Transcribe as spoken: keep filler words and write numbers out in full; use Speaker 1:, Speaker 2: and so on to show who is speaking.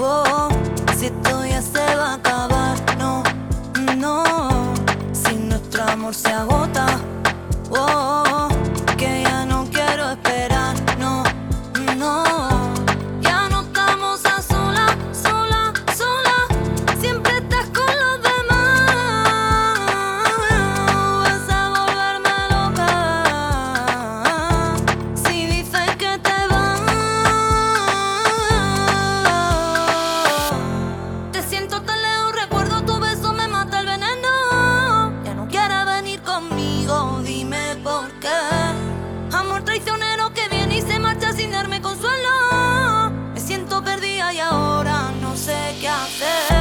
Speaker 1: Oh, si esto ya se va a acabar, no, no. Si nuestro amor se agota, oh, que ya no quiero esperar, no, no. Ya no estamos a solas, sola, sola. Siempre estás con los demás. Vas a volverme loca si dices que te vas. Te siento tan lejos, recuerdo tu beso, me mata el veneno. Ya no quieres venir conmigo, dime por qué. Amor traicionero que viene y se marcha sin darme consuelo. Me siento perdida y ahora no sé qué hacer.